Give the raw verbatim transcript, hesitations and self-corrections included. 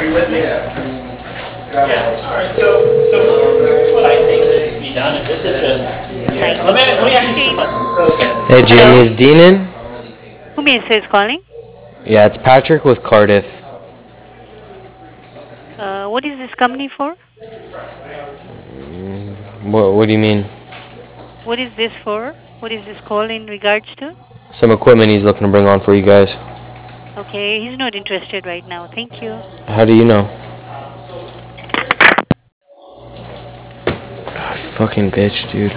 you with me? Yeah. All right. So, so here's what I think needs to be done, and this is just. Let me let me ask you some questions. Hey, Jamie, Hello. is Dean in? Who may I say is calling? Yeah, it's Patrick with Cardiff. Uh, what is this company for? What, what do you mean? What is this for? What is this call in regards to? Some equipment he's looking to bring on for you guys. Okay, he's not interested right now. Thank you. How do you know? Ah, fucking bitch, dude.